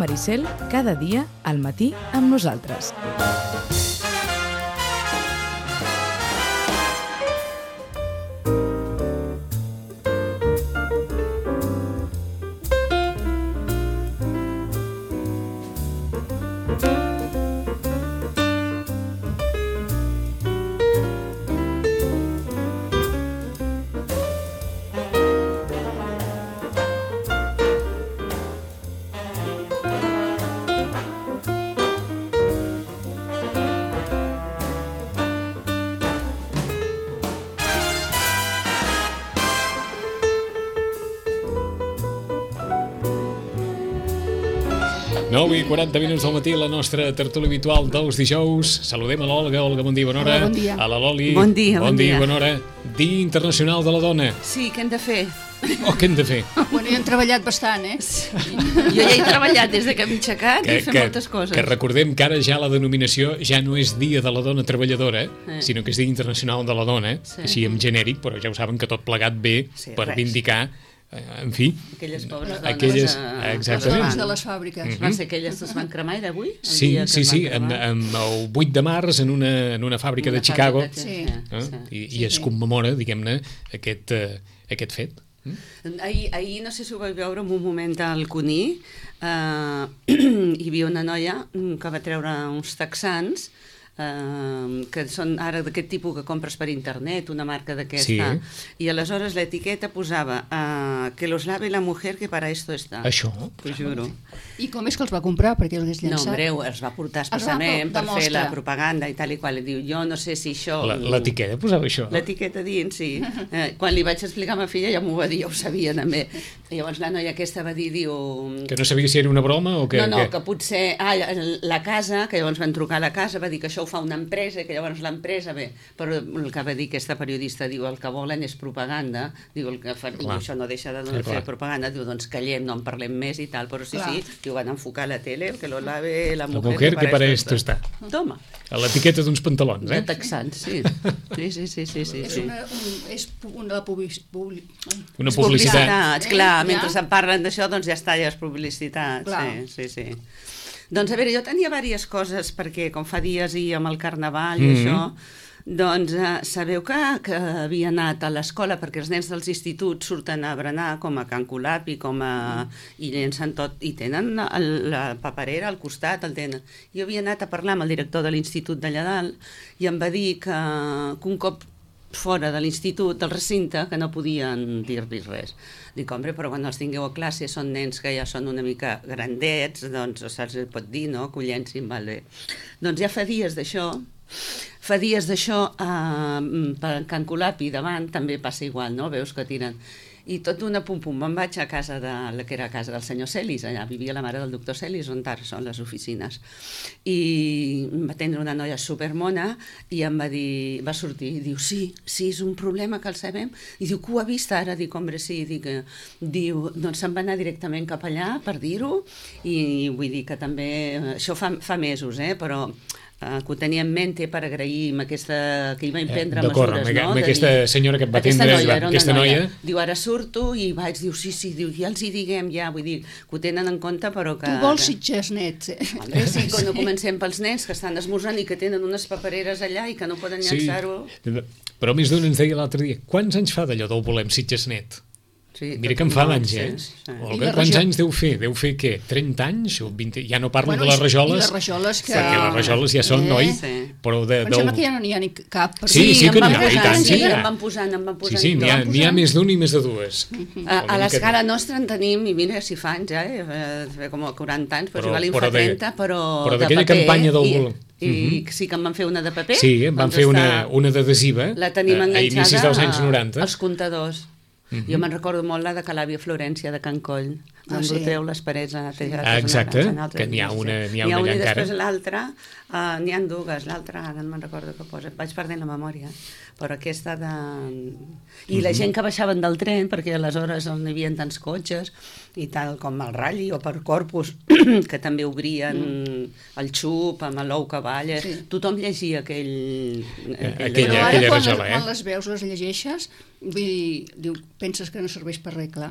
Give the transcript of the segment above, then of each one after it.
Maricel, cada dia al matí amb nosaltres. I 40 minuts del matí, la nostra tertúlia habitual dels dijous. Saludem a l'Olga. Olga, bon dia, bona hora. Hola, bon dia. A la Loli. Bon dia. Bona hora. Dia Internacional de la Dona. Sí, què hem de fer? Què hem de fer? Bueno, jo hem treballat bastant, Sí. Jo ja he treballat des que m'he aixecat i he fet moltes coses. Que recordem que ara ja la denominació ja no és Dia de la Dona Treballadora, sinó que és Dia Internacional de la Dona, així en genèric, però ja ho saben que tot plegat ve per vindicar, en fi, aquelles pobres dones exactament, de les fàbriques. Van ser aquelles que es van cremar, era avui? Sí, el 8 de març en una fàbrica de Chicago, i es commemora, diguem-ne, aquest fet. Ahir, no sé si ho vau veure en un moment al Cuní, hi havia una noia que va treure uns texans que són ara d'aquest tipus que compres per internet, una marca d'aquesta, i aleshores l'etiqueta posava que los lave la mujer que para esto está. Això? T'ho juro. I com és que els va comprar? Perquè els hagués llançat? No, breu, els va portar especialment per fer la propaganda i tal i qual. Diu, jo no sé si això... L'etiqueta posava això? L'etiqueta dins, sí. Quan li vaig explicar a ma filla ja m'ho va dir, ja ho sabia també. I llavors la noia aquesta va dir, diu... Que no sabia si era una broma o què? No, que potser... la casa, que llavors van trucar a la casa, va dir que això ho fa una empresa, que llavors l'empresa, bé, però el que va dir aquesta periodista, diu, el que volen és propaganda, diu, això no deixa de fer propaganda, diu, doncs callem, no en parlem més i tal, però sí, diu, van enfocar a la tele, que lo lave la mujer que para esto está. Toma. A l'etiqueta d'uns pantalons, De texans, sí. Sí. És una publicitat. Clar, mentre se'n parlen d'això, doncs ja està, ja és publicitat. Sí. Doncs a veure, jo tenia diverses coses, perquè com fa dies i amb el carnaval i això, doncs sabeu que havia anat a l'escola, perquè els nens dels instituts surten a berenar com a Can Colapi, i llencen tot, i tenen la paperera al costat, el tenen. Jo havia anat a parlar amb el director de l'institut d'allà dalt i em va dir que un cop fora de l'institut, del recinte, que no podien dir-li res. Dic, home, però quan els tingueu a classe són nens que ja són una mica grandets, doncs se'ls pot dir, no?, que ho llencin, val bé. Doncs ja fa dies d'això, per Can Colapi davant també passa igual, no?, veus que tiren... I tot d'una pum-pum, me'n vaig a casa que era a casa del senyor Celis, allà vivia la mare del doctor Celis, on ara són les oficines. I em va atendre una noia supermona i em va dir, va sortir i diu, sí, és un problema que el sabem. I diu, que ho ha vist ara? Dic, home, sí. Diu, doncs se'n va anar directament cap allà per dir-ho, i vull dir que també, això fa mesos, però... que ho tenia en mente per agrair amb aquesta, que hi va emprendre mesures, no? Amb aquesta senyora que et va atendre, aquesta noia. Diu, ara surto i vaig, diu, sí, diu, ja els hi diguem, ja, vull dir, que ho tenen en compte, però que... Tu vols sitges nets, Sí, quan comencem pels nens que estan esmorzant i que tenen unes papereres allà i que no poden llançar-ho... Però més d'un ens deia l'altre dia, quants anys fa d'allò del volem sitges net? Mira que en fa anys, Olga, quants anys deu fer? Deu fer què? 30 anys? O 20? Ja no parlo de les rajoles. I les rajoles que... Perquè les rajoles ja són, noi? Però em sembla que ja no n'hi ha ni cap. Sí, que n'hi ha, i tant. Sí, em van posant. Sí, n'hi ha més d'un i més de dues. A l'escala nostra en tenim, i mira si fa anys, com 40 anys, però igual en fa 30, però de paper. Però d'aquella campanya del volem. I sí que en van fer una de paper. Sí, en van fer una d'adhesiva la tenim enganxada dels anys 90. Als comptadors. Jo me'n recordo molt la de Calàvia Florència de Can Coll. Embruteu les parets netejades. Exacte, que n'hi ha una allà encara. I després l'altra, n'hi ha dues, l'altra ara no me'n recordo què posa, vaig perdent la memòria, però aquesta de... I la gent que baixaven del tren, perquè aleshores on hi havia tants cotxes, i tal com el Ralli o per Corpus, que també obrien el xup amb l'ou que balla, tothom llegia aquella rajola, quan les veus, les llegeixes, penses que no serveix per res, clar.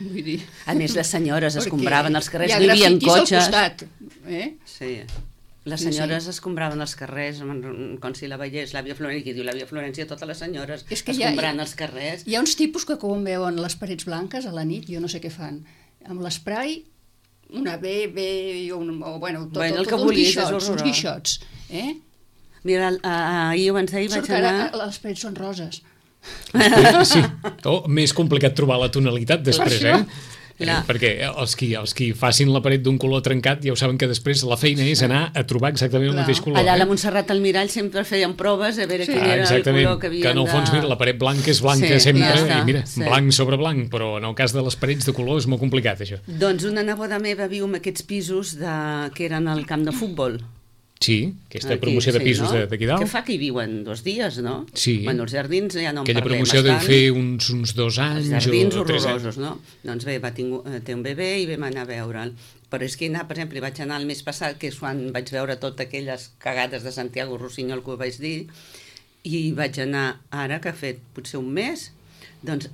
Vull dir... A més, les senyores escombraven els carrers, hi ha vivien grafitis cotxes. al costat. Sí. Les senyores escombraven els carrers, com si la veiés l'àvia Florència, qui diu l'àvia Florència, totes les senyores escombrant els carrers. Hi ha uns tipus que quan veuen les parets blanques a la nit, jo no sé què fan, amb l'esprai, una B, bueno, tot uns guixots. Mira, ahir abans d'ahir vaig anar... Les parets són roses. Sí, més complicat trobar la tonalitat després, perquè els qui facin la paret d'un color trencat ja ho saben que després la feina és anar a trobar exactament el mateix color. Allà a la Montserrat Almirall sempre feien proves a veure quin era el color que havien de... Que en el fons, mira, la paret blanca és blanca sempre, i mira, blanc sobre blanc, però en el cas de les parets de color és molt complicat, això. Doncs una neboda meva viu en aquests pisos que eren al camp de futbol. Sí, aquesta promoció de pisos d'aquí dalt. Que fa que hi viuen 2 dies, no? Sí. Bueno, els jardins ja no en aquella parlem. Aquella promoció deu fer uns 2 anys o 3 anys. Els jardins horrorosos, no? Doncs bé, té un bebè i vam anar a veure'l. Però és que per exemple, vaig anar el mes passat, que és quan vaig veure totes aquelles cagades de Santiago Rossinyol que ho vaig dir, i vaig anar ara, que ha fet potser un mes, doncs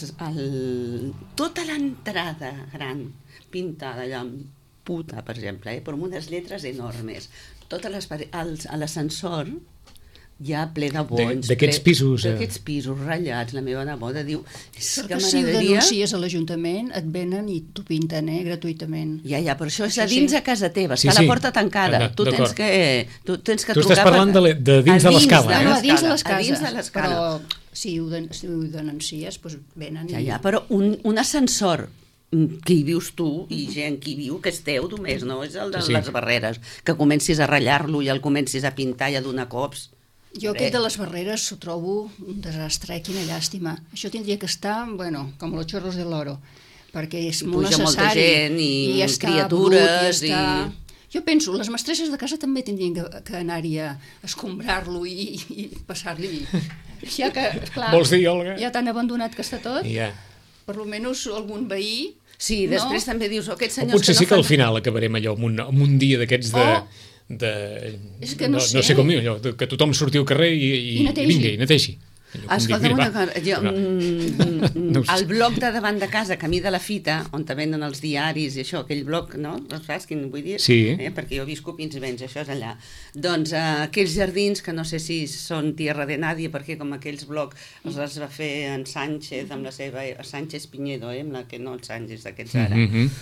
tota l'entrada gran pintada allà amb puta, per exemple, però amb unes lletres enormes. Totes les parets, a l'ascensor hi ha ple de bonys. D'aquests pisos. D'aquests pisos ratllats. La meva neboda diu... Que si ho denuncies a l'Ajuntament et venen i t'ho pinten, gratuïtament. Ja, però això és a dins a casa teva, està la porta tancada. Tu tens que trucar... Tu estàs parlant de dins de l'escala. A dins de les cases. Però si ho denuncies, doncs venen i... Ja, però un ascensor que hi vius tu i gent que hi viu, que és teu només, no és el de les barreres, que comencis a ratllar-lo i el comencis a pintar i a donar cops. Jo aquest de les barreres ho trobo un desastre, quina llàstima. Això tindria que estar, bueno, com los chorros de l'oro, perquè és molt necessari. Molta gent i criatures i... Jo penso, les mestresses de casa també tindrien que anar-hi a escombrar-lo i passar-li... Ja que, esclar, vols dir, Olga? Ja tan abandonat que està tot, ja. Per almenys algun veí... Sí, després també dius, aquests senyors... Potser sí que al final acabarem allò amb un dia d'aquests és que no sé. No sé com dir, allò, que tothom surti al carrer i vinga, i netegi. Escolta'm una cosa, el bloc de davant de casa, Camí de la Fita, on te venen els diaris i això, aquell bloc, no? Saps quin vull dir? Sí. Perquè jo visco Pins i Vents, això és allà. Doncs aquells jardins, que no sé si són tierra de nadie, perquè com aquells blocs els va fer en Sánchez, amb la seva... Sánchez Piñedo, amb la que no el Sánchez d'aquests ara.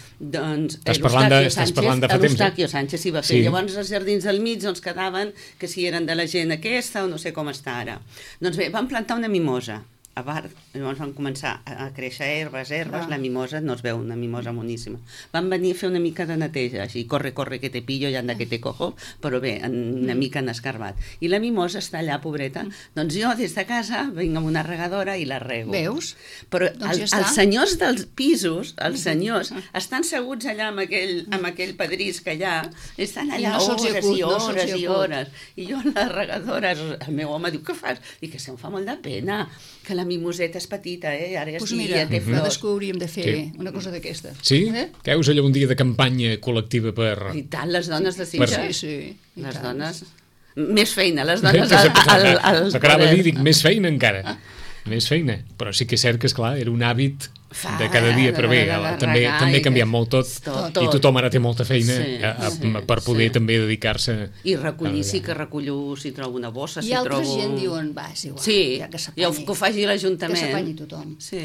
Doncs estàs parlant de fa temps. L'Eustaquio Sánchez hi va fer. Llavors els jardins al mig doncs quedaven que si eren de la gent aquesta o no sé com està ara. Doncs bé, van plantar una mimosa a part, llavors van començar a créixer herbes, la mimosa no es veu, una mimosa moníssima. Van venir a fer una mica de neteja, així, corre que te pillo i anda que te cojo, però bé, una mica han escarbat. I la mimosa està allà, pobreta. Doncs jo des de casa vinc amb una regadora i la rego. Veus? Però els senyors dels pisos, els senyons, estan seguts allà amb aquell pedrís que allà, estan allà hores i hores. I jo la regadora, el meu home diu, què fas? Dic que em fa molt de pena, que la mimoseta és petita, ara ja té flors. Nosaltres que hauríem de fer una cosa d'aquesta. Sí? Que heus allò un dia de campanya col·lectiva per... I tant, les dones de Sitges. Sí. Les dones... Més feina, les dones... S'acaba de dir, més feina encara. Més feina. Però sí que és cert que, esclar, era un hàbit de cada dia, però bé, també ha canviat molt tot, i tothom ara té molta feina per poder també dedicar-se... I recollir, sí que recullo si trobo una bossa, si trobo... I altra gent diuen, va, és igual, ja que s'apanyi. Que ho faci l'Ajuntament. Que s'apanyi tothom. Sí.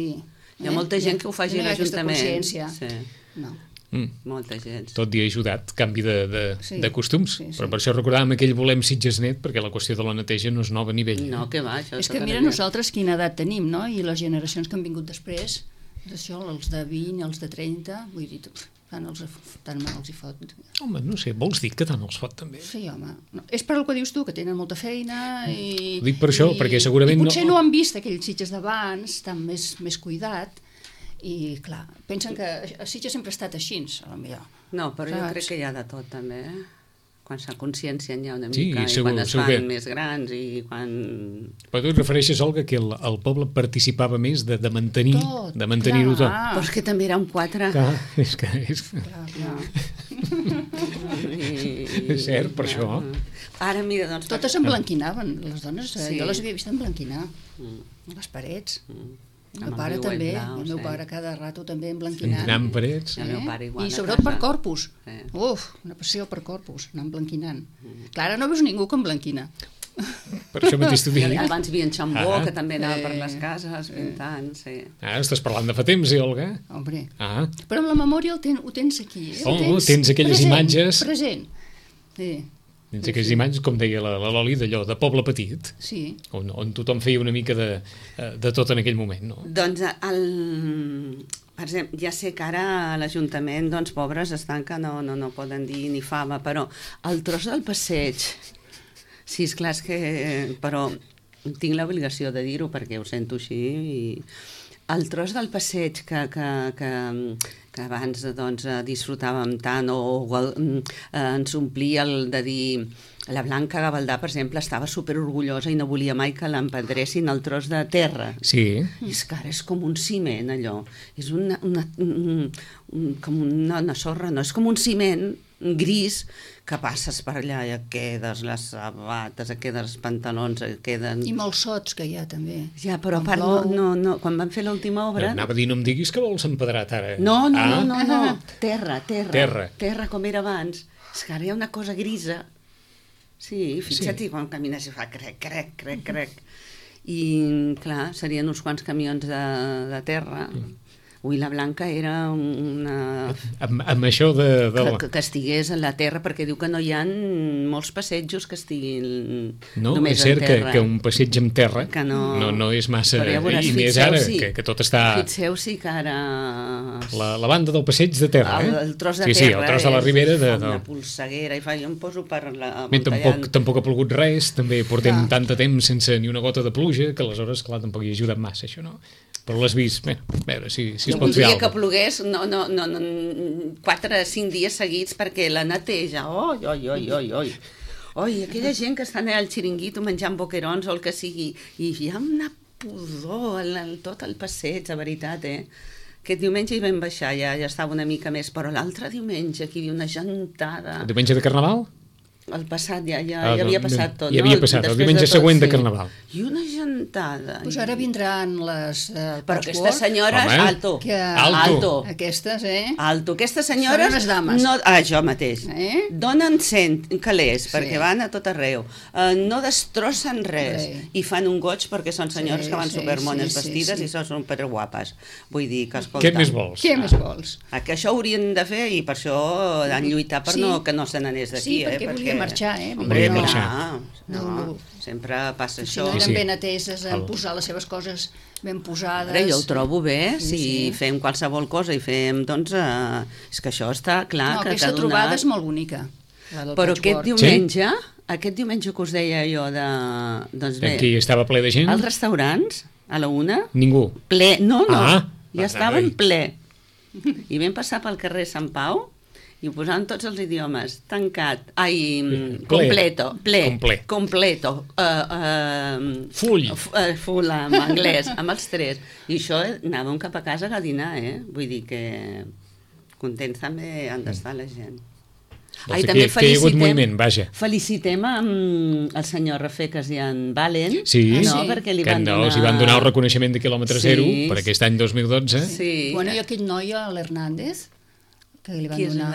Hi ha molta gent que ho faci l'Ajuntament. No hi ha aquesta consciència. No. Molta gent. Tot dia ha ajudat, canvi de costums. Però per això recordàvem aquell Volem Sitges Net, perquè la qüestió de la neteja no és nova ni vella. No, que va, això... És que mira nosaltres quina edat tenim, no? I les generacions que han vingut després, això, els de 20, els de 30, vull dir, tant mal els hi fot. Home, no sé, vols dir que tant els fot també? Sí, home. No, és per el que dius tu, que tenen molta feina i... Ho dic per això, perquè segurament... I potser no han vist aquells Sitges d'abans, tan més cuidat, i clar, pensen que a Sitges sempre ha estat així, potser. No, però jo crec que hi ha de tot també, quan se consciencien ja una mica, i quan es fan més grans i quan... Però tu et refereixes, Olga, que el poble participava més de mantenir-ho tot. Però és que també érem 4. Clar, és que... És cert, per això. Ara, mira, doncs... Totes emblanquinaven, les dones, jo les havia vist emblanquinar, les parets. El meu pare també, el meu pare cada rato també emblanquinant. Emblanquinant parets. I sobretot per corpus. Una passió per corpus, anar emblanquinant. Clar, ara no veus ningú que emblanquina. Per això mateix t'ho dic. Abans hi havia en Xambó, que també anava per les cases pintant, sí. Estàs parlant de fa temps, Olga? Hombre. Però amb la memòria ho tens aquí. Tens aquelles imatges... Present. Sí. Tens aquelles imatges, com deia la Loli, d'allò, de poble petit, on tothom feia una mica de tot en aquell moment, no? Doncs, per exemple, ja sé que ara a l'Ajuntament, doncs, pobres estan que no poden dir ni fama, però el tros del passeig... Sí, esclar, és que... Però tinc l'obligació de dir-ho perquè ho sento així. El tros del passeig que abans doncs, disfrutàvem tant o ens omplia el de dir... La Blanca Gavaldà, per exemple, estava superorgullosa i no volia mai que l'empedressin el tros de terra. Sí. I és que ara és com un ciment, allò. És com una sorra, no, és com un ciment gris que passes per allà i et quedes les sabates, et quedes els pantalons, et queden... I molts sots que hi ha, també. Ja, però a part, no, quan van fer l'última obra... Anava a dir, no em diguis que vols empedrat ara. No. Terra, com era abans. És que ara hi ha una cosa grisa. Sí, fixa't, quan camines i fa crec. I, clar, serien uns quants camions de terra. Ui, la Blanca era una... Amb això de... Que estigués a la terra, perquè diu que no hi ha molts passejos que estiguin no, només en terra. No, és cert que un passeig amb terra no és massa... Ja veuràs, i més ara, que tot està... Fixeu, sí que ara... La banda del passeig de terra, el tros de terra. Sí, el tros de la ribera. Una polseguera, i jo em poso per la muntanya... Tampoc ha plogut res, també portem tant de temps sense ni una gota de pluja, que aleshores, clar, tampoc hi ha ajudat massa, això, no? Però l'has vist, a veure si es pot fer alguna cosa. Que plogués 4 o 5 dies seguits perquè la neteja, oi, aquella gent que està allà al xiringuito menjant boquerons o el que sigui, i hi ha una pudor tot el passeig, de veritat, Aquest diumenge hi vam baixar, ja estava una mica més, però l'altre diumenge aquí hi havia una gentada. El diumenge de Carnaval? El passat ja havia passat tot. Ja havia passat, el diumenge següent de Carnaval. I una gentada. Doncs ara vindran les... Però aquestes senyores... Alto. Aquestes, Alto. Aquestes senyores... Són unes dames. Jo mateix. Donen 100 calés, perquè van a tot arreu. No destrossen res. I fan un goig perquè són senyores que van supermones vestides i són superguapes. Vull dir que, escolta... Què més vols? Que això haurien de fer i per això han lluitat per que no se n'anés d'aquí. Sí, perquè volia marxar, No, sempre passa això. Si no eren ben ateses en posar les seves coses ben posades. Jo ho trobo bé, si fem qualsevol cosa i fem, doncs, és que això està clar. No, aquesta trobada és molt bonica. Però aquest diumenge que us deia jo doncs bé... Aquí estava ple de gent? Als restaurants, a la 1... Ningú? Ple, no, ja estaven ple. I vam passar pel carrer Sant Pau i ho posaven tots els idiomes, tancat, completo, full en anglès, amb els 3, i això anàvem cap a casa a dinar, vull dir que contents també han d'estar la gent. I també felicitem el senyor Rafecas i en Valen, perquè els hi van donar el reconeixement de quilòmetre zero per aquest any 2012. Bueno, i aquell noi, l'Hernández, que li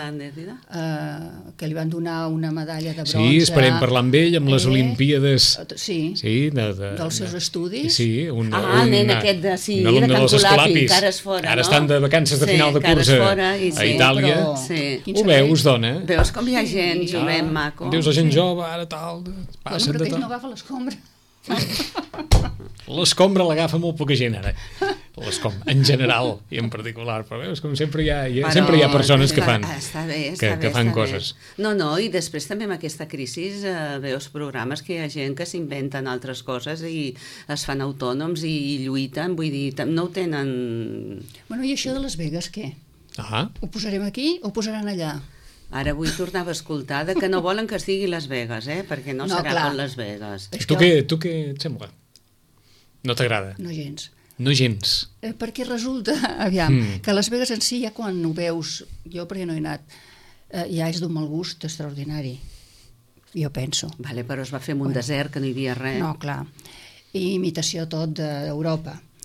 van donar una medalla de bronze. Sí, esperem parlar amb ell amb les Olimpíades dels seus estudis. Nen aquest de Can Colapi, que ara és fora. Ara estan de vacances de final de curs a Itàlia. Ho veus, dona? Veus com hi ha gent jovent, maco. Veus la gent jove, ara tal. Però que ell no agafa l'escombra. L'escombra l'agafa molt poca gent ara, en general i en particular, però veus com sempre hi ha persones que fan coses. No, i després també amb aquesta crisi veus programes que hi ha gent que s'inventen altres coses i es fan autònoms i lluiten, vull dir, no ho tenen... Bueno, i això de Las Vegas, què? Ho posarem aquí o ho posaran allà? Ara avui tornava a escoltar que no volen que es digui Las Vegas, perquè no serà com Las Vegas. Tu què et sembla? No t'agrada? No gens. No gens? Perquè resulta, que Las Vegas en si, ja quan ho veus, jo perquè no he anat, ja és d'un mal gust extraordinari, jo penso. Però es va fer en un desert que no hi havia res. No, clar. I imitació tot d'Europa.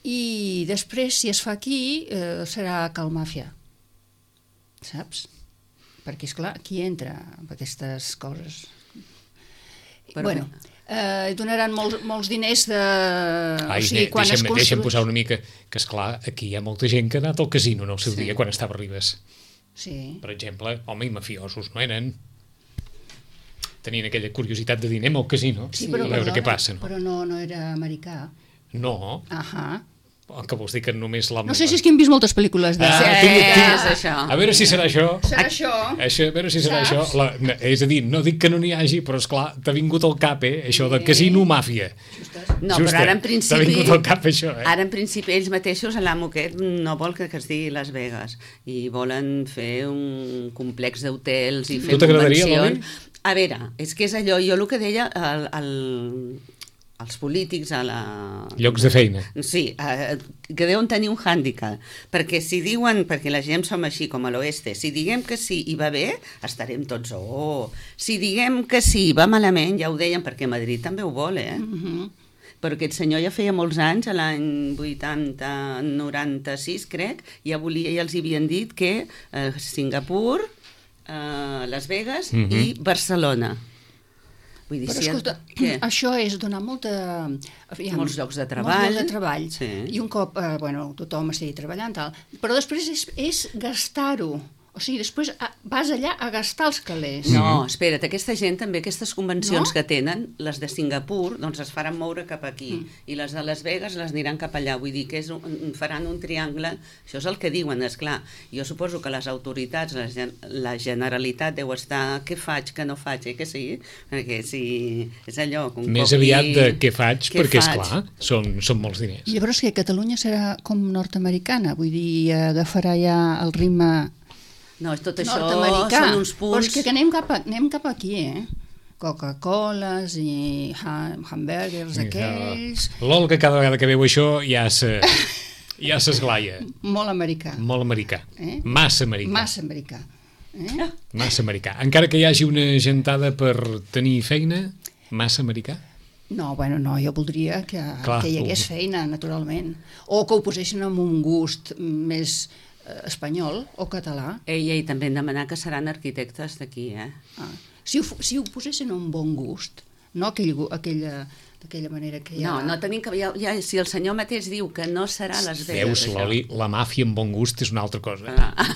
I després, si es fa aquí, serà Cal Màfia. Saps? Perquè, esclar, qui entra amb aquestes coses? Bueno, donaran molts diners de... Deixa'm posar una mica, que esclar, aquí hi ha molta gent que ha anat al casino en el seu dia, quan estava a Ribes. Sí. Per exemple, home, i mafiosos no eren. Tenien aquella curiositat de dir, anem al casino, a veure què passa. Però no era americà. No. Que vols dir que només la... No sé si és que hem vist moltes pel·lícules de... És això. A veure si serà això. Serà això. A veure si serà això. És a dir, no dic que no n'hi hagi, però esclar, t'ha vingut al cap, això de casino-màfia. No, però ara en principi... T'ha vingut al cap això, Ara en principi ells mateixos, l'amo aquest no vol que es digui Las Vegas i volen fer un complex d'hotels i fer convencions. Tu t'agradaria, Loli? A veure, és que és allò, jo el que deia els polítics a la... Llocs de feina. Sí, que deuen tenir un hàndicap, perquè si diuen, perquè la gent som així com a l'oeste, si diguem que sí i va bé, estarem tots, si diguem que sí i va malament, ja ho deien, perquè Madrid també ho vol, Però aquest senyor ja feia molts anys, a l'any 96, crec, ja els havien dit que Singapur, Las Vegas i Barcelona. Vull dir, però escolta, això és donar molts llocs de treball, i un cop, tothom estigui treballant, però després és gastar-ho. O sigui, després vas allà a gastar els calés. No, espera't, aquesta gent també, aquestes convencions que tenen, les de Singapur, doncs es faran moure cap aquí, i les de Las Vegas les aniran cap allà, vull dir que faran un triangle, això és el que diuen, esclar. Jo suposo que les autoritats, la Generalitat deu estar, què faig, què no faig, que sí? Perquè si és allò... Més aviat de què faig, perquè esclar, són molts diners. Llavors que Catalunya serà com nord-americana, vull dir, agafarà ja el ritme... No, tot això són uns punts... Però és que anem cap aquí, Coca-Coles i hamburgers aquells... L'Olga cada vegada que veu això ja s'esglaia. Molt americà. Molt americà. Massa americà. Massa americà. Massa americà. Encara que hi hagi una gentada per tenir feina, massa americà? No, no, jo voldria que hi hagués feina, naturalment. O que ho posessin amb un gust més... espanyol o català. Ei, també hem demanat que seran arquitectes d'aquí, Si ho posessin un bon gust, no d'aquella manera que hi ha... No tenim que... si el senyor mateix diu que no serà Las Vegas... Veus, Loli, la màfia amb bon gust és una altra cosa.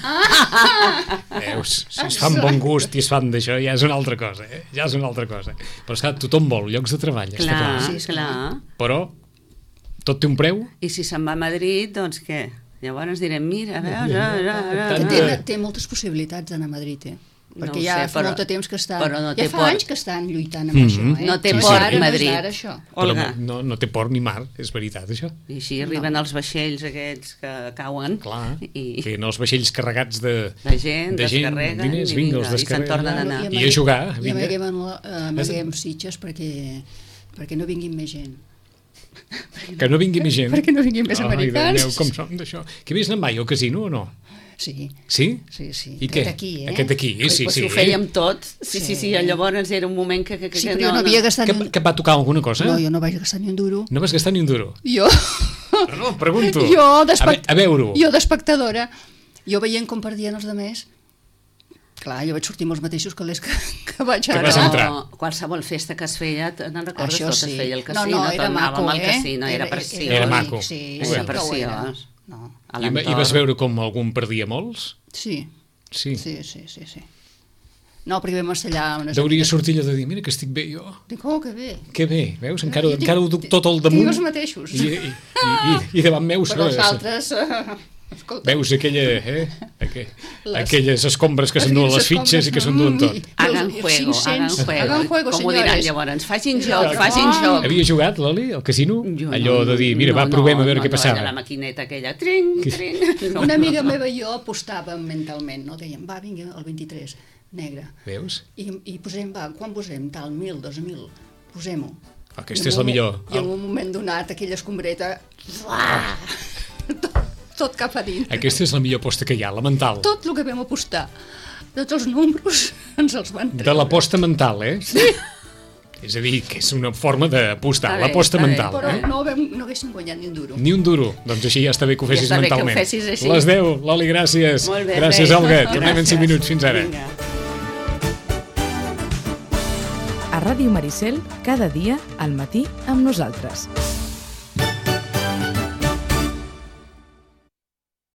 Veus, si es fa amb bon gust i es fan d'això ja és una altra cosa, ja és una altra cosa. Però esclar, tothom vol llocs de treball, està clar. Sí, clar. Però tot té un preu? I si se'n va a Madrid, doncs què? Llavors direm, mira, veus... Té moltes possibilitats d'anar a Madrid, perquè ja fa molt de temps que estan... Ja fa anys que estan lluitant amb això, No té port Madrid. No té port ni mar, és veritat, això. I així arriben els vaixells aquests que cauen. Clar, que no els vaixells carregats de gent, descarreguen i se'n tornen a anar. I a jugar. I amaguem Sitges perquè no vinguin més gent. Que no vingui més gent. Perquè no vinguin més americans. Déu, com som d'això. Que havies anat mai al casino o no? Sí. Sí? Sí. I què? Aquest aquí, sí. Ho fèiem tot. Sí. Llavors era un moment que... Sí, però jo no havia gastat ni un... Que et va tocar alguna cosa? No, jo no vaig gastar ni un duro. No vas gastar ni un duro? Jo... No, pregunto. A veure-ho. Jo d'espectadora. Jo veient com perdien els demés. Clar, jo vaig sortir amb els mateixos calés que vaig anar. Però qualsevol festa que es feia, no recordes tot, es feia el casino, era maco, al casino, era preciós. Era maco. Sí, era preciós. I vas veure com algun perdia molts? Sí. No, perquè vam estar allà... Deuria sortir allò de dir, mira que estic bé jo. Dic, que bé. Que bé, veus? Encara ho duc tot al damunt. Tinc els mateixos. I davant meu... Però els altres... Veus aquelles escombres que s'enduen les fitxes i que s'enduen tot. Hagan juego, com ho diran llavors. Facin joc. Havia jugat, Loli, al casino? Allò de dir, mira, provem a veure què passava. La maquineta aquella, trin. Una amiga meva i jo apostàvem mentalment, no? Dèiem, va, vinga, el 23, negre. Veus? I posem, va, quan posem? Tal, 1.000, 2.000, posem-ho. Aquesta és la millor. I en un moment donat, aquella escombreta... Tot cap a dins. Aquesta és la millor aposta que hi ha, la mental. Tot el que vam apostar, tots els números ens els van treure. De l'aposta mental, Sí. És a dir, que és una forma d'apostar, l'aposta mental. Però no haguéssim guanyat ni un duro. Ni un duro. Doncs així ja està bé que ho fessis mentalment. Així. Les 10, Loli, gràcies. Molt bé, gràcies, Olga. Tornem en 5 minuts. Fins ara. Vinga. A Ràdio Maricel, cada dia al matí amb nosaltres.